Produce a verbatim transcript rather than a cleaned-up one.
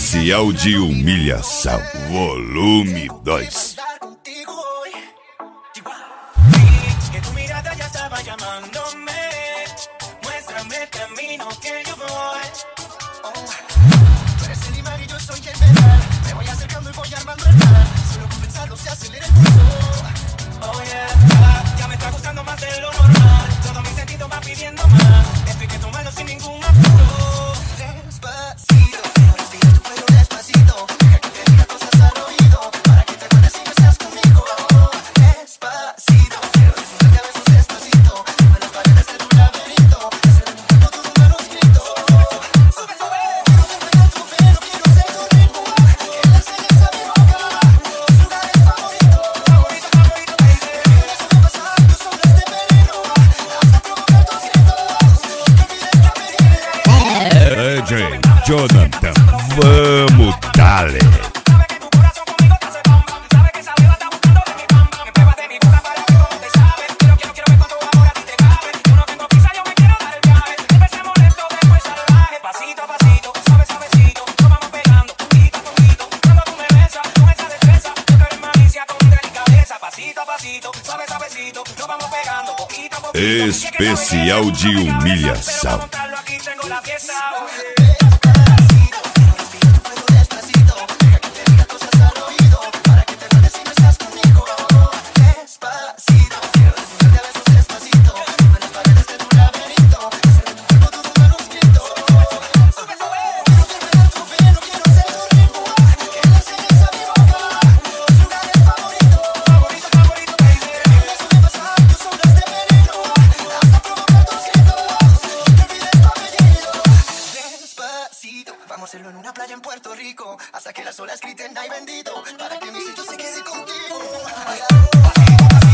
Especial de humilhação, volume dois. Que tu mirada ya estaba llamándome. Muéstrame el camino que yo voy. Oh, tú eres el imán y yo soy el metal. Me voy acercando y voy armando el plan. Solo con pensarlo se acelera el pulso. Oh yeah, ya me está gustando más de lo normal. Todo mi sentido va pidiendo más. Esto hay que tomarlo sin ningún apuro. Despacito, respira tu pelo despacito. Deja que te diga cosas al oído. Para que te acuerdes si no estás conmigo. Despacito, quiero desnudarte a besos despacito. Sube las paredes de tu laberinto. Hacer de tu cuerpo todo un manuscrito. Sube, sube. Quiero despegar tu pelo, quiero ser tu ritmo. Que le enseñes a mi boca tus lugares favoritos. Favorito, favorito, baby. Déjame pasar tus ondas de veneno. Hasta provocar tus gritos. Que olvides la pedida. D J Jonathan, vamos dale. Sabe que tu corazón conmigo te hace bomba. Sabe que esa beba está buscando de mi bamba. Me pruebas de mi boca para que todo te sabe. Quiero, quiero, quiero ver cuánto amor a ti te cabe. Yo no tengo prisa, yo me quiero dar el viaje. Empecemos lento, después salvaje. Pasito a pasito, suave, suavecito. Nos vamos pegando, poquito a poquito. Cuando tú me besas, con esa destreza. Yo quiero malicia con delicadeza. Pasito a pasito, suave, suavecito. Nos vamos pegando, poquito a poquito. Especial de humilhação. Aquí tengo la fiesta. Vamos a hacerlo en una playa en Puerto Rico, hasta que las olas griten ay bendito, para que mi sello se quede contigo. Pasito, pasito.